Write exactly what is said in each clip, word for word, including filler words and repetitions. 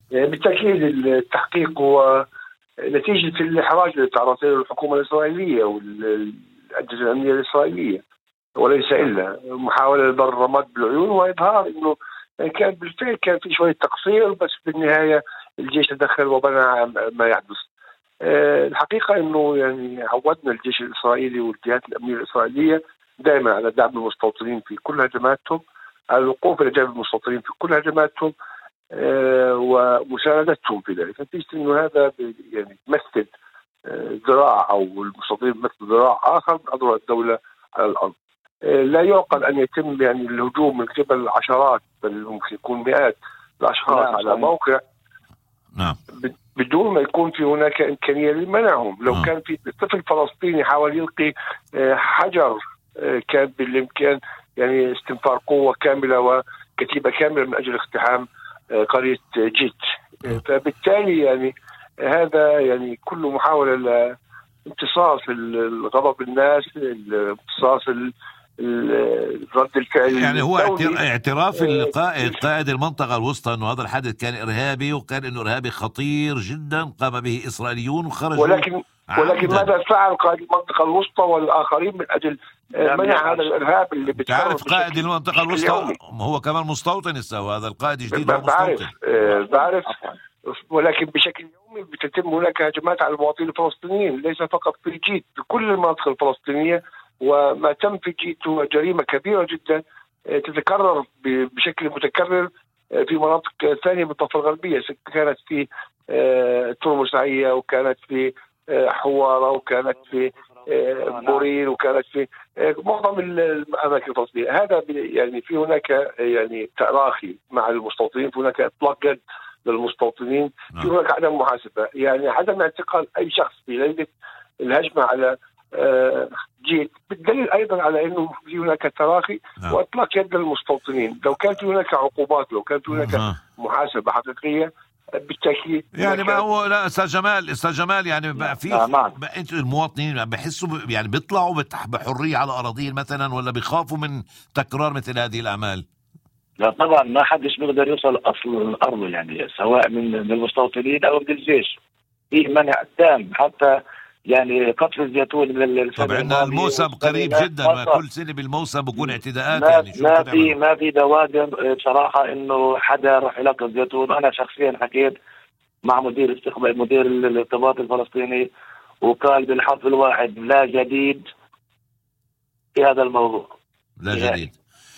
يعني بالتأكيد التحقيق هو نتيجة الإحراج اللي تعرضت له الحكومة الإسرائيلية والأجهزة الأمنية الإسرائيلية، وليس إلا محاولة لبر الرماد بالعيون وإظهار إنه كان بالفعل كان في شوية تقصير، بس بالنهاية الجيش تدخل ومنع ما يحدث. الحقيقة إنه يعني عودنا الجيش الإسرائيلي والجهات الأمنية الإسرائيلية دائما على دعم المستوطنين في كل هجماتهم، على الوقوف إلى جانب المستوطنين في كل هجماتهم أه ومساندتهم في ذلك. نتيجة إنه هذا يعني يمثل ذراع أو المستوطنين يمثل ذراع آخر من أذرع الدولة على الأرض. أه لا يعقل أن يتم يعني الهجوم من قبل العشرات بل ممكن يكون مئات الأشخاص نعم. على موقع نعم. بدون ما يكون في هناك إمكانية لمنعهم. لو نعم. كان في طفل فلسطيني حاول يلقي حجر كان بالإمكان يعني استنفار قوة كاملة وكتيبة كاملة من أجل اقتحام قرية جيت. فبالتالي يعني هذا يعني كل محاولة لامتصاص الغضب الناس، امتصاص رد الفعل. يعني هو اعتراف القائد قائد المنطقة الوسطى أنه هذا الحدث كان إرهابي، وكان أنه إرهابي خطير جدا قام به إسرائيليون وخرجوا. ولكن ولكن ماذا فعل قائد المنطقة الوسطى والآخرين من أجل منع هذا الإرهاب اللي بتعرف قائد المنطقة الوسطى هو كمان مستوطن استوى هذا القائد الجديد هو بعرف آه بعرف ولكن بشكل يومي بتتم هناك هجمات على المواطنين الفلسطينيين، ليس فقط في جيت، في كل المناطق الفلسطينية. وما تم في جيت هو جريمة كبيرة جدا تتكرر بشكل متكرر في مناطق ثانية من الضفة الغربية، كانت في تورموسعية وكانت في حوارة وكانت في بورين وكانت في معظم الأماكن الفلسطينية. هذا يعني في هناك يعني تراخي مع المستوطنين، في هناك إطلاق يد للمستوطنين، في هناك عدم محاسبة، يعني عدم اعتقال أي شخص في ليلة الهجمة على جيت بالدليل أيضا على أنه في هناك تراخي نعم. وإطلاق يد للمستوطنين. لو كانت هناك عقوبات، لو كانت هناك نعم. محاسبة حقيقية بالتأكيد. يعني ما هو لا أستاذ جمال أستاذ جمال يعني بقى في نعم. أنتوا المواطنين بحسوا يعني بيطلعوا بحرية على أراضيهم مثلا، ولا بيخافوا من تكرار مثل هذه الأعمال؟ لا طبعا ما حدش بيقدر يوصل أصل الأرض، يعني سواء من المستوطنين أو من الجيش، في منع تام. حتى يعني قطف الزيتون من طبعا الموسم قريب جدا، كل سنة بالموسم بكون اعتداءات. ما يعني ما في ما في دوادر بصراحة إنه حدا راح يلقى الزيتون. أنا شخصيا حكيت مع مدير استقبال مدير الارتباط الفلسطيني وقال بالحرف الواحد لا جديد في هذا الموضوع، لا جديد. يعني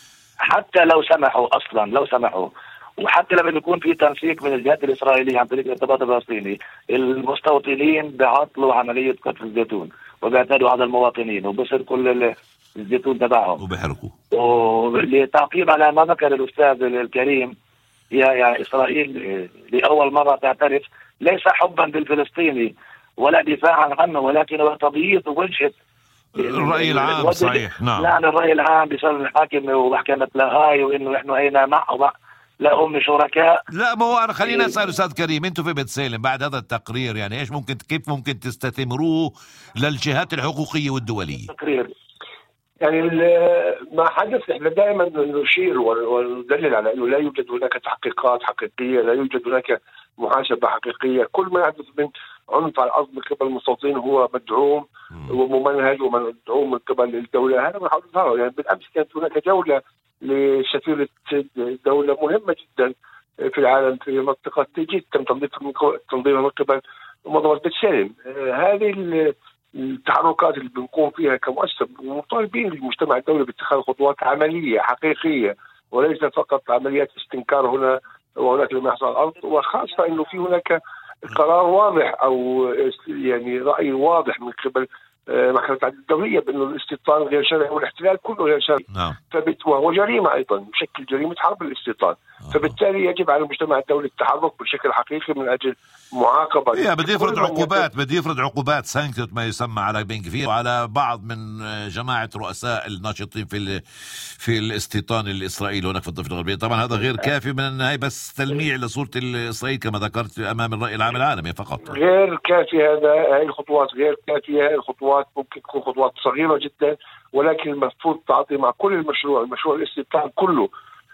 حتى لو سمحوا أصلا لو سمحوا وحتى لما يكون في تنسيق من الجهات الإسرائيلية عن طريق الارتباط الفلسطيني، المستوطنين بيعطلوا عملية قطف الزيتون وبيعتدوا على المواطنين وبصير كل الزيتون تبعهم وبيحرقوا. ولتعقيب على ما ذكر الأستاذ الكريم، يا يا إسرائيل لأول مرة تعترف ليس حبا بالفلسطيني ولا دفاعا عنه، ولكن هو تضييق وجهة الرأي العام. صحيح نعم. لا الرأي العام بسبب الحاكم ومحكمة لاهاي وإنه إحنا هنا مع لا هم شركاء. لا ما هو أنا خلينا أسأل أستاذ كريم، أنتوا في بيت سالم بعد هذا التقرير يعني إيش ممكن كيف ممكن تستثمروه للجهات الحقوقية والدولية؟ تقرير يعني ما حدث احنا دائما نشير وندلل على انه لا يوجد هناك تحقيقات حقيقيه، لا يوجد هناك محاسبه حقيقيه. كل ما يحدث من عنف على الارض من قبل المستوطنين هو مدعوم وممنهج ومدعوم من قبل الدوله. هذا ما حدث. يعني بالامس كانت هناك جوله لسفيرة دولة مهمة جدا في العالم في منطقة جيت تم تنظيمها من قبل منظمة بيت سالم. هذه التحركات اللي بنقوم فيها كمؤسسة مطالبين المجتمع الدولي باتخاذ خطوات عملية حقيقية، وليس فقط عمليات استنكار هنا وهناك لما يحصل على الأرض، وخاصة أنه في هناك قرار واضح أو يعني رأي واضح من قبل محكمة العدل الدولية بأنه الاستيطان غير شرعي والاحتلال كله غير شرعي. نعم. وهو جريمة أيضا بشكل جريمة حرب الاستيطان. آه. فبالتالي يجب على المجتمع الدولي التحرك بشكل حقيقي من أجل معاقبة. إيه بده يفرض عقوبات بده يفرض عقوبات سانكشنز ما يسمى على بن كفير وعلى بعض من جماعة رؤساء الناشطين في في الاستيطان الإسرائيلي هناك في الضفة الغربية. طبعا هذا غير كافي من النهاية، بس تلميع لصورة إسرائيل كما ذكرت أمام الرأي العام العالمي فقط. غير كافي. هذا هاي الخطوات غير كافية. هاي الخطوات ممكن تكون خطوات صغيرة جدا، ولكن المفروض تعطي مع كل المشروع المشروع الاستيطان كله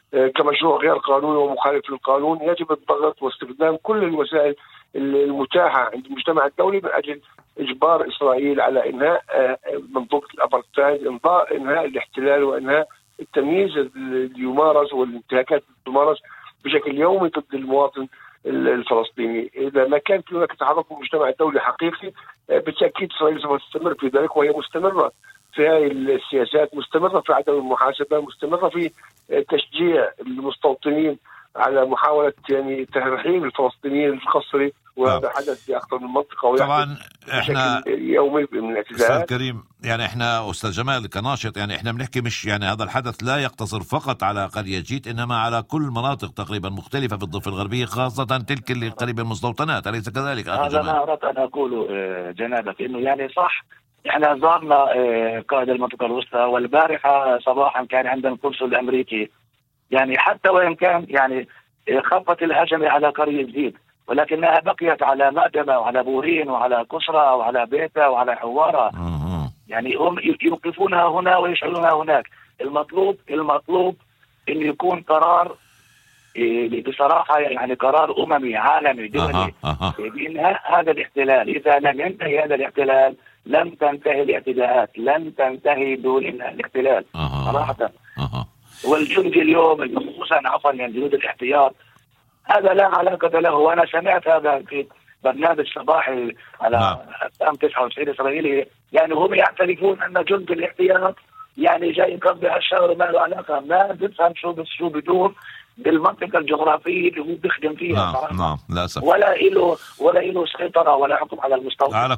كمشروع غير قانوني ومخالف للقانون. يجب الضغط واستخدام كل الوسائل المتاحة عند المجتمع الدولي من أجل إجبار إسرائيل على إنهاء منظومة الأبارتايد، إنهاء إنهاء الاحتلال وإنهاء التمييز اللي يمارس والانتهاكات اللي تمارس بشكل يومي ضد المواطن الفلسطيني. إذا ما كان في هناك تحرك من المجتمع الدولي حقيقي بالتأكيد إسرائيل سوف تستمر في ذلك، وهي مستمرة في هذه السياسات، مستمرة في عدم المحاسبة، مستمرة في تشجيع المستوطنين على محاولة يعني ترحيل الفلسطينيين القسري، وهذا حدث في أكثر من منطقة. طبعا احنا يومي من الاعتداءات. أستاذ كريم، يعني احنا أستاذ جمال كناشط، يعني احنا بنحكي مش يعني هذا الحدث لا يقتصر فقط على قرية جيت، إنما على كل مناطق تقريبا مختلفة في الضفة الغربية، خاصة تلك اللي قريبة من المستوطنات، أليس كذلك أخي هذا جمال؟ ما أردت أن أقوله جنابك، إنه يعني صح احنا زارنا قائد المنطقة الوسطى، والبارحة صباحا كان عندنا القنصل الأمريكي، يعني حتى وإن كان يعني خفت الهجمة على قرية جديد، ولكنها بقيت على مأدمة وعلى بورين وعلى كسرى وعلى بيتا وعلى حوارة. يعني هم يوقفونها هنا ويشعلونها هناك. المطلوب المطلوب أن يكون قرار بصراحة، يعني قرار أممي عالمي دولي بإنهاء هذا الاحتلال. إذا لم ينتهي هذا الاحتلال لم تنتهي الاعتداءات، لن تنتهي دون الاحتلال صراحة. والجندي اليوم خصوصا عفوا يعني جنود الاحتياط هذا لا علاقة له. وأنا سمعت هذا في برنامج صباحي على أم تسعة وتسعين إسرائيلي، يعني هم يعترفون أن جند الاحتياط يعني جاي يقضي الشهر ما له علاقة، ما بتفهم شو بس شو بدور بالمنطقة الجغرافية اللي هو بيخدم فيها. نعم نعم للأسف. ولا إله ولا إله سيطرة ولا حكم على المستوطن. على